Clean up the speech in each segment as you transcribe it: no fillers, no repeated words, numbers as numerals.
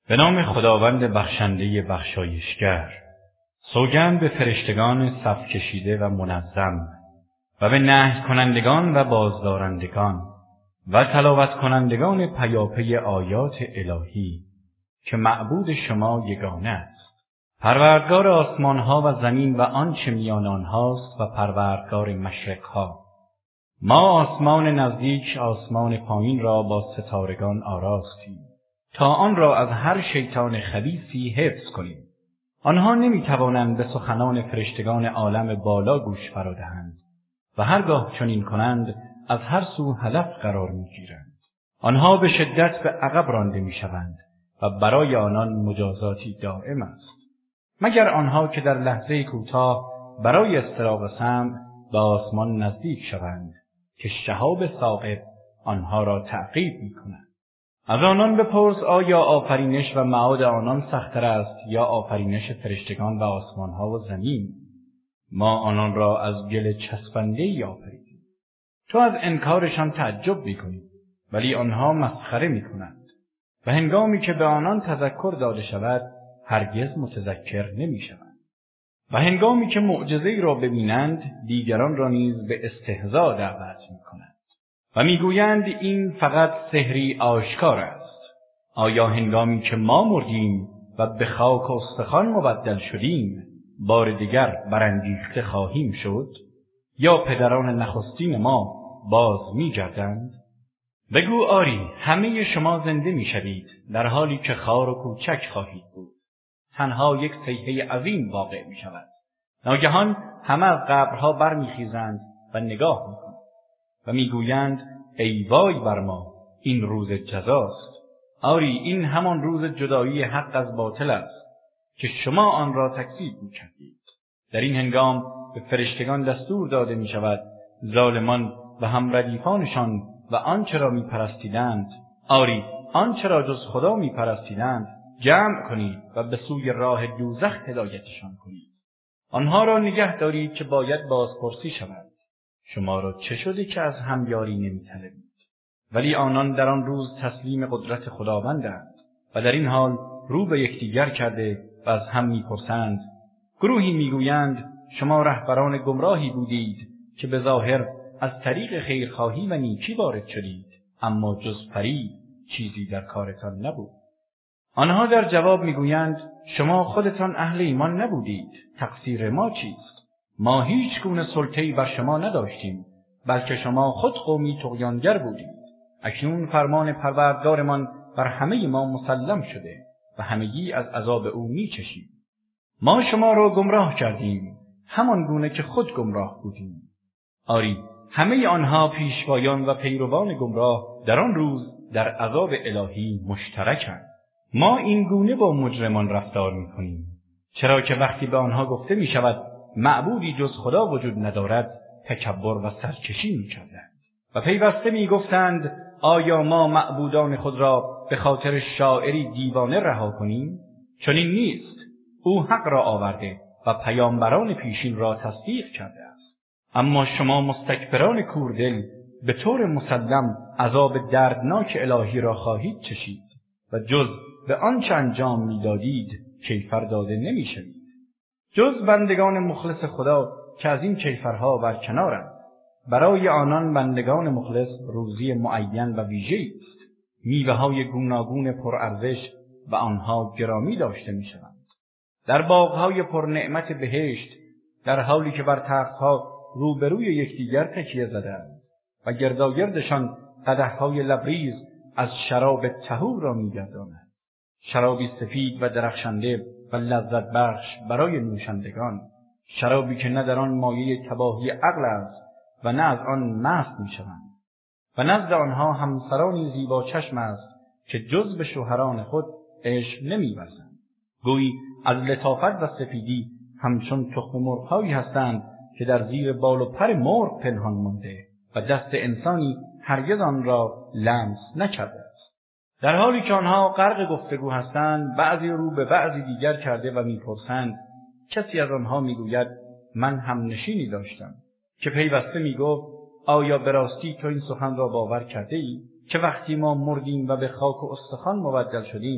به نام خداوند بخشنده بخشایشگر. سوگند به فرشتگان صف کشیده و منظم و به نهی کنندگان و بازدارندگان و تلاوت کنندگان پیاپی آیات الهی که معبود شما یگانه است، پروردگار آسمانها و زمین و آنچه میان آنهاست و پروردگار مشرقها. ما آسمان نزدیک آسمان پایین را با ستارگان آراستیم تا آن را از هر شیطان خبیثی حفظ کنیم. آنها نمیتوانند به سخنان فرشتگان عالم بالا گوش فرادهند و هرگاه چنین کنند از هر سو هدف قرار میگیرند. آنها به شدت به عقب رانده میشوند و برای آنان مجازاتی دائم است، مگر آنها که در لحظه کوتاه برای استراق سمع به آسمان نزدیک شوند که شهاب ثاقب آنها را تعقیب میکنند. از آنان بپرس آیا آفرینش و معاد آنان سخت‌تر است یا آفرینش فرشتگان و آسمانها و زمین؟ ما آنان را از گل چسبنده‌ای آفریدیم. تو از انکارشان تعجب می‌کنی، ولی آنها مسخره می‌کنند و هنگامی که به آنان تذکر داده شود هرگز متذکر نمی‌شوند. و هنگامی که معجزه‌ای را ببینند دیگران را نیز به استهزاء دعوت می‌کنند و میگویند این فقط سحری آشکار است. آیا هنگامی که ما مردیم و به خاک و استخوان مبدل شدیم بار دیگر برانگیخته خواهیم شد؟ یا پدران نخستین ما باز میگردند؟ بگو آری، همه شما زنده میشوید در حالی که خار و کوچک خواهید بود. تنها یک صیحه عظیم واقع میشود. ناگهان همه از قبرها برمیخیزند و نگاه میکنند و میگویند ای وای بر ما، این روز جزاست. آری، این همان روز جدایی حق از باطل است که شما آن را تکذیب میکردید. در این هنگام به فرشتگان دستور داده میشود ظالمان و همردیفانشان و آنچه را میپرستیدند، آری آنچه را جز خدا میپرستیدند، جمع کنید و به سوی راه دوزخ هدایتشان کنید. آنها را نگه دارید که باید بازپرسی شود. شما را چه شده که از هم یاری نمی‌طلبید؟ ولی آنان در آن روز تسلیم قدرت خداوندند و در این حال رو به یکدیگر کرده و از هم می‌پرسند. گروهی میگویند شما رهبران گمراهی بودید که به ظاهر از طریق خیرخواهی و نیکی وارد شدید، اما جز فریب چیزی در کارتان نبود. آنها در جواب میگویند شما خودتان اهل ایمان نبودید، تقصیر ما چیست؟ ما هیچ گونه سلطه‌ای بر شما نداشتیم، بلکه شما خود قومی طغیانگر بودید. اکنون فرمان پروردگارمان بر همه ما مسلم شده و همگی از عذاب او میچشیم. ما شما را گمراه کردیم همان گونه که خود گمراه بودیم. آری، همه آنها پیشوایان و پیروان گمراه در آن روز در عذاب الهی مشترکند. ما این گونه با مجرمان رفتار میکنیم، چرا که وقتی به آنها گفته میشود معبودی جز خدا وجود ندارد تکبر و سرکشی میکردند و پیوسته میگفتند آیا ما معبودان خود را به خاطر شاعری دیوانه رها کنیم؟ چنین نیست. او حق را آورده و پیامبران پیشین را تصدیق کرده است. اما شما مستکبران کوردل به طور مسلم عذاب دردناک الهی را خواهید چشید و جز به آنچه انجام میدادید کیفر داده نمیشوید. جز بندگان مخلص خدا که از این کیفرها برکنارند. برای آنان بندگان مخلص روزی معین و ویژه‌ای است. میوه‌های گوناگون پرارزش و آنها گرامی داشته میشوند. در باغ‌های پرنعمت بهشت، در حالی که بر تخت‌ها روبروی یکدیگر تکیه زدند و گرداگردشان قدح‌های لبریز از شراب طهور را می‌گردانند. شرابی سفید و درخشنده و لذت بخش برای نوشندگان، شرابی که نه در آن مایه تباهی عقل است و نه از آن مست میشوند و نزد آنها همسرانی زیبا چشم است که جز به شوهران خود عشق نمی‌ورزند. گویی از لطافت و سفیدی همچون تخم مرغ‌هایی هستند که در زیر بال و پر مرغ پنهان مانده و دست انسانی هرگز آن را لمس نکرده است. در حالی که آنها غرق گفتگو هستند، بعضی رو به بعضی دیگر کرده و میپرسند. کسی از آنها میگوید من هم نشینی داشتم که پیوسته میگفت آیا به راستی تو این سخن را باور کرده ای که وقتی ما مردیم و به خاک و استخوان مبدل شدیم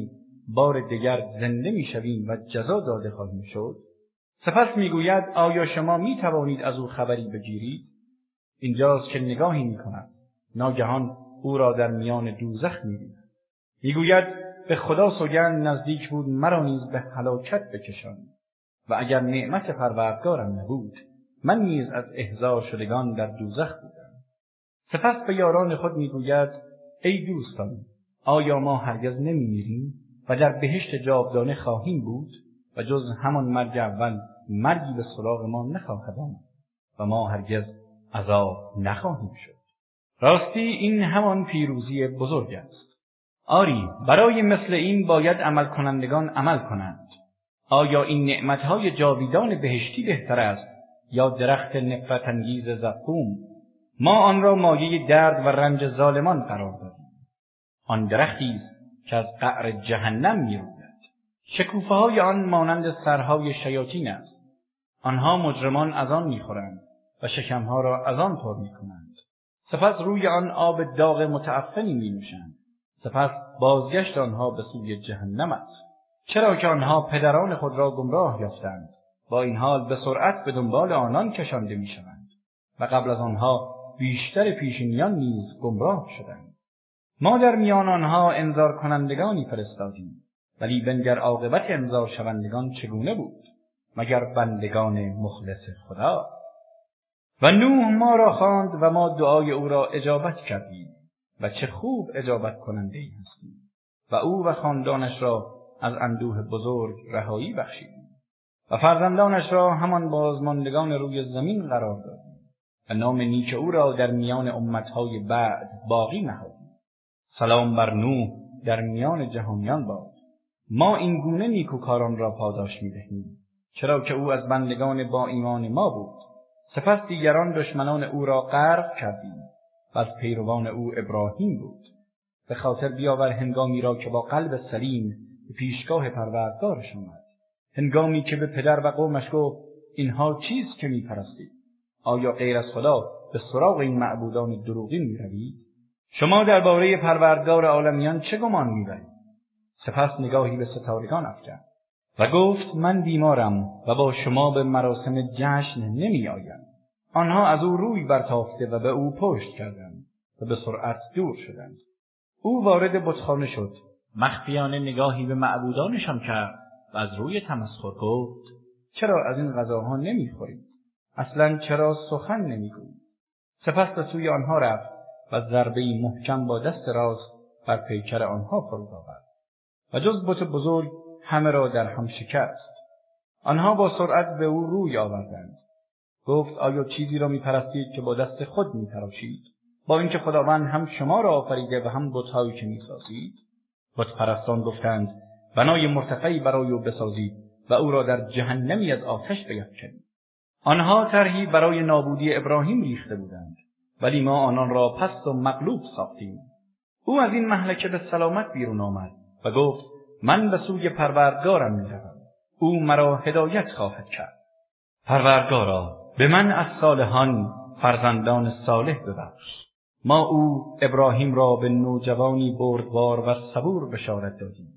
بار دیگر زنده میشویم و جزا داده خواهیم شد؟ سپس میگوید آیا شما میتوانید از او خبری بگیرید؟ اینجاست که نگاهی میکند. ناگهان او را در میان دوزخ می‌بیند. میگوید به خدا سوگند نزدیک بود مرا نیز به هلاکت بکشان و اگر نعمت پروردگارم نبود من نیز از احضار شدگان در دوزخ بودم. سپس به یاران خود میگوید ای دوستان، آیا ما هرگز نمیمیریم و در بهشت جاودانه خواهیم بود و جز همان مرگ اول مرگی به سراغ ما نخواهد آمد و ما هرگز عذاب نخواهیم شد. راستی این همان پیروزی بزرگ است. آری، برای مثل این باید عمل کنندگان عمل کنند. آیا این نعمتهای جاویدان بهشتی بهتر است یا درخت نفرت انگیز زقوم؟ ما آن را مایه درد و رنج ظالمان قرار دادیم. آن درختی است که از قعر جهنم می‌روید. شکوفه‌های آن مانند سرهای شیاطین است. آنها مجرمان از آن می‌خورند و شکمها را از آن پر می‌کنند. سپس روی آن آب داغ متعفنی می‌نوشند. سپس بازگشت آنها به سوی جهنم است. چرا که آنها پدران خود را گمراه یافتند. با این حال به سرعت به دنبال آنان کشانده می‌شوند و قبل از آنها بیشتر پیشینیان نیز گمراه شدند. ما در میان آنها انذار کنندگانی فرستادیم، ولی بنگر عاقبت انذار شوندگان چگونه بود؟ مگر بندگان مخلص خدا؟ و نوح ما را خواند و ما دعای او را اجابت کردیم و چه خوب اجابت کننده ای هستیم و او و خاندانش را از اندوه بزرگ رهایی بخشیدیم و فرزندانش را همان بازماندگان روی زمین قرار دادیم و نام نیک او را در میان امتهای بعد باقی نهادیم. سلام بر نوح در میان جهانیان باد. ما این گونه نیکوکاران را پاداش می‌دهیم، چرا که او از بندگان با ایمان ما بود. سپس دیگران دشمنان او را غرق کردیم و از پیروان او ابراهیم بود. به خاطر بیاور هنگامی را که با قلب سلیم به پیشگاه پروردگارش آمد، هنگامی که به پدر و قومش گفت اینها چیست که می‌پرستید؟ آیا غیر از خدا به سراغ این معبودان دروغین می‌روید؟ شما درباره پروردگار عالمیان چه گمان می‌برید؟ سپس نگاهی به ستارگان افکند و گفت من بیمارم و با شما به مراسم جشن نمی‌آیم. آنها از او روی برتافته و به او پشت کردند و به سرعت دور شدند. او وارد بتخانه شد، مخفیانه نگاهی به معبودانشان کرد و از روی تمسخر گفت چرا از این غذاها نمی‌خورید؟ اصلاً چرا سخن نمی‌گویید؟ سپس به سوی آنها رفت و ضربه‌ای محکم با دست راست بر پیکر آنها فرود آورد و جز بت بزرگ همه را در هم شکست. آنها با سرعت به او روی آوردند. گفت آیا چیزی را می‌پرستید که با دست خود می‌تراشید؟ با اینکه خداوند هم شما را آفریده و هم بت‌هایی که می‌سازید؟ بت‌پرستان گفتند بنای مرتفعی برای او بسازید و او را در جهنمی از آتش بیفکنید. آنها طرحی برای نابودی ابراهیم ریخته بودند، ولی ما آنان را پست و مغلوب ساختیم. او از این مهلکه به سلامت بیرون آمد و گفت من به سوی پروردگارم می‌روم. او مرا هدایت خواهد کرد. پروردگارا به من از صالحان فرزندان صالح ببخش. ما او ابراهیم را به نوجوانی بردبار و صبور بشارت دادیم.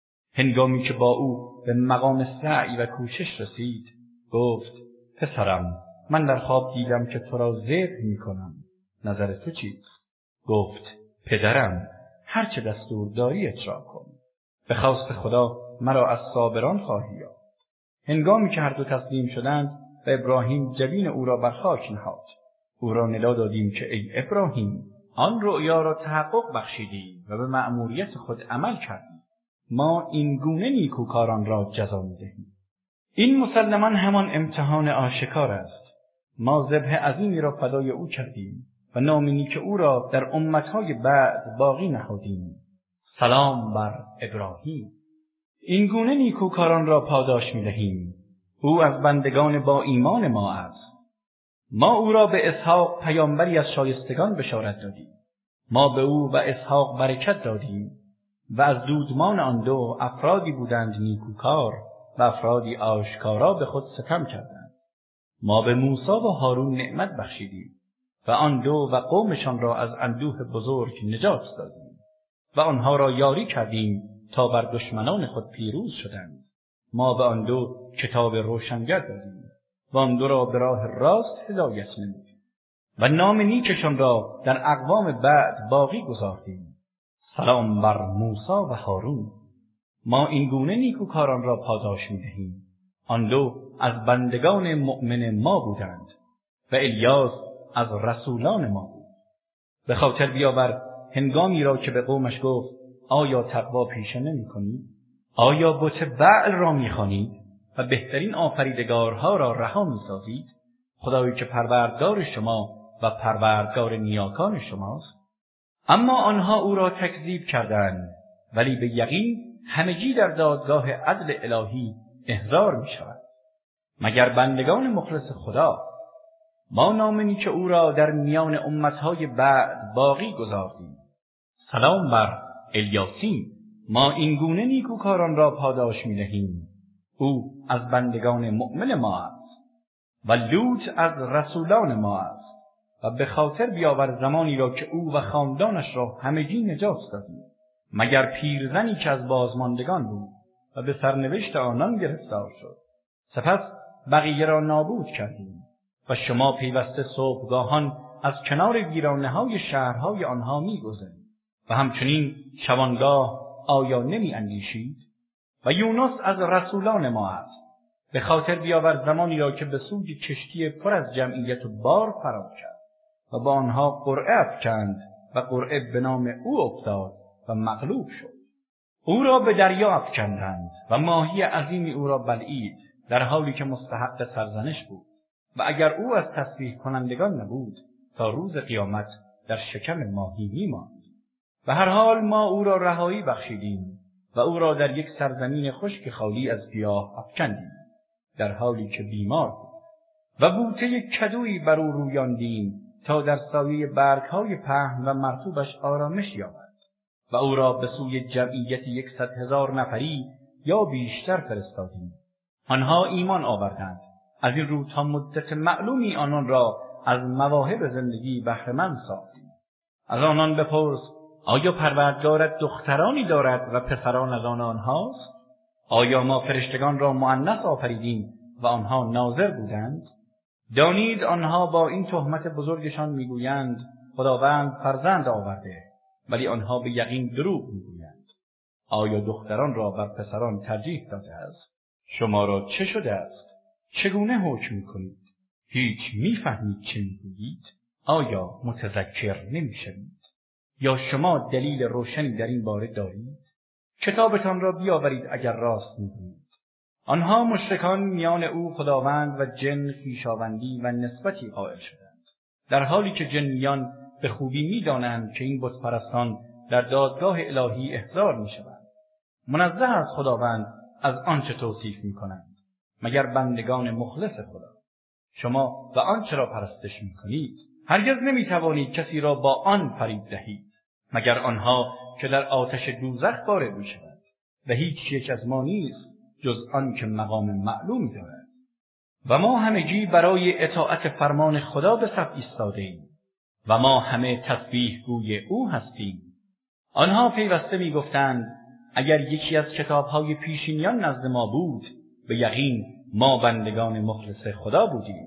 هنگامی که با او به مقام سعی و کوشش رسید گفت پسرم من در خواب دیدم که تو را ذبح می‌کنم. نظر تو چیست؟ گفت پدرم هر چه دستور داری اجرا کن. به خواست خدا مرا از صابران خواهی یافت. هنگامی که هر دو تسلیم شدند و ابراهیم جبین او را بر خاک نهاد، او را ندا دادیم که ای ابراهیم آن رؤیا را تحقق بخشیدی و به مأموریت خود عمل کردی. ما این گونه نیکوکاران را جزا می‌دهیم. این مسلماً همان امتحان آشکار است. ما ذبح عظیمی را فدای او کردیم و نام نیک او را در امتهای بعد باقی نهادیم. سلام بر ابراهیم. این گونه نیکوکاران را پاداش می‌دهیم. او از بندگان با ایمان ما است. ما او را به اسحاق پیامبری از شایستگان بشارت دادیم. ما به او و اسحاق برکت دادیم و از دودمان آن دو افرادی بودند نیکوکار و افرادی آشکارا به خود ستم کردند. ما به موسی و هارون نعمت بخشیدیم و آن دو و قومشان را از اندوه بزرگ نجات دادیم و آنها را یاری کردیم تا بر دشمنان خود پیروز شدند. ما به آن دو کتاب روشنگر دادیم و آن دو را به راه راست هدایت نمودیم و نام نیکشان را در اقوام بعد باقی گذاردیم. سلام بر موسی و هارون. ما این گونه نیکوکاران را پاداش می‌دهیم. آن دو از بندگان مؤمن ما بودند و الیاس از رسولان ما بود. به خاطر بیاور هنگامی را که به قومش گفت آیا تقوا پیشه نمی‌کنید؟ آیا بت بعل را می‌خوانید و بهترین آفریدگارها را رها می‌سازید؟ خدایی که پروردگار شما و پروردگار نیاکان شماست. اما آنها او را تکذیب کردند، ولی به یقین همگی در دادگاه عدل الهی احضار می‌شوند. مگر بندگان مخلص خدا. ما نام نیک او را در میان امتهای بعد باقی گذاردیم. سلام بر الیاسین. ما این گونه نیکوکاران را پاداش می‌دهیم. او از بندگان مؤمن ما است و لوط از رسولان ما است. و به خاطر بیاور زمانی را که او و خاندانش را همگی نجات دادیم، مگر پیرزنی که از بازماندگان بود و به سرنوشت آنان گرفتار شد. سپس بقیه را نابود کردیم و شما پیوسته صبحگاهان از کنار ویرانه‌های شهرهای آنها می‌گذرید و همچنین شبانگاه آیا نمی‌اندیشید؟ و یونس از رسولان ما است. به خاطر بیاور زمانی را که به سوی کشتی پر از جمعیت و بار فرار کرد و با آنها قرعه افکند و قرعه به نام او افتاد و مغلوب شد. او را به دریا افکندند و ماهی عظیمی او را بلعید، در حالی که مستحق سرزنش بود و اگر او از تسبیح کنندگان نبود تا روز قیامت در شکم ماهی می‌ماند. و هر حال ما او را رهایی بخشیدیم و او را در یک سرزمین خشک خالی از گیاه افکندیم، در حالی که بیمار بود و بوته کدویی بر او رویاندیم تا در سایه برگ‌های پهن و مرطوبش آرامش یابد و او را به سوی جمعیت 100,000 نفری یا بیشتر فرستادیم. آنها ایمان آوردند. از این رو تا مدت معلومی آنان را از مواهب زندگی بهره‌مند ساختیم. از آنان بپرس آیا پروردگارت دخترانی دارد و پسران از آنهاست؟ آیا ما فرشتگان را مؤنث آفریدیم و آنها ناظر بودند؟ دانید آنها با این تهمت بزرگشان میگویند خداوند فرزند آورده، ولی آنها به یقین دروغ میگویند. آیا دختران را بر پسران ترجیح داده است؟ شما را چه شده است؟ چگونه حکم میکنید؟ هیچ میفهمید چه میگویید؟ آیا متذکر نمیشوید؟ یا شما دلیل روشنی در این باره دارید؟ کتابتان را بیاورید اگر راست میگویید. آنها مشرکان میان او خداوند و جن خویشاوندی و نسبتی قائل شدند، در حالی که جنیان به خوبی می‌دانند که این بت پرستان در دادگاه الهی احضار می‌شوند. منزه از خداوند از آنچه توصیف می‌کنند، مگر بندگان مخلص خدا. شما و آنچه را پرستش می‌کنید هرگز نمی‌توانید کسی را با آن فریب دهید، مگر آنها که در آتش دوزخ وارد می‌شوند و هیچ یک از ما نیست جز آن که مقام معلومی دارد. و ما همگی برای اطاعت فرمان خدا به صف ایستاده‌ایم و ما همه تسبیح گوی او هستیم. آنها پیوسته می‌گفتند اگر یکی از کتاب‌های پیشینیان نزد ما بود، به یقین ما بندگان مخلص خدا بودیم.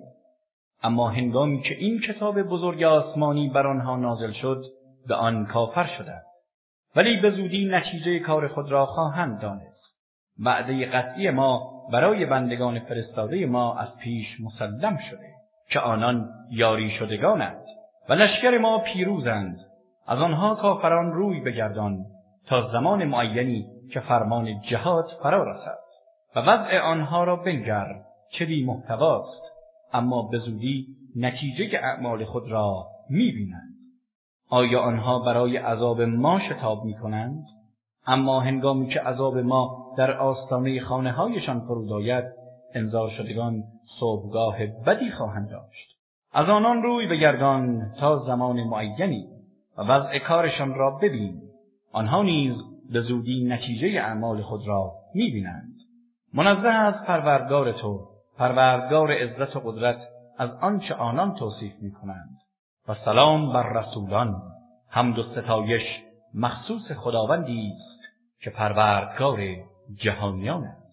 اما هنگامی که این کتاب بزرگ آسمانی بر آنها نازل شد، به آن کافر شدند. ولی به زودی نتیجه کار خود را خواهند دانست. وعده قطعی ما برای بندگان فرستاده ما از پیش مسلم شده که آنان یاری شدگانند و لشکر ما پیروزند. از آنها کافران روی بگردان تا زمان معینی که فرمان جهاد فرا رسد و وضع آنها را بنگر چه بی محتواست، اما به زودی نتیجه اعمال خود را می‌بینند. آیا آنها برای عذاب ما شتاب می‌کنند؟ اما هنگامی که عذاب ما در آستانه خانه‌هایشان فرود آید، انذار شدگان صبحگاه بدی خواهند داشت. از آنان روی بگردان تا زمان معینی و وضع کارشان را ببین. آنها نیز به زودی نتیجه اعمال خود را می‌بینند. منزه از پروردگار تو، پروردگار عزت و قدرت، از آنچه آنان توصیف می‌کنند. و سلام بر رسولان. حمد و ستایش مخصوص خداوندی است که پروردگار جهانیان است.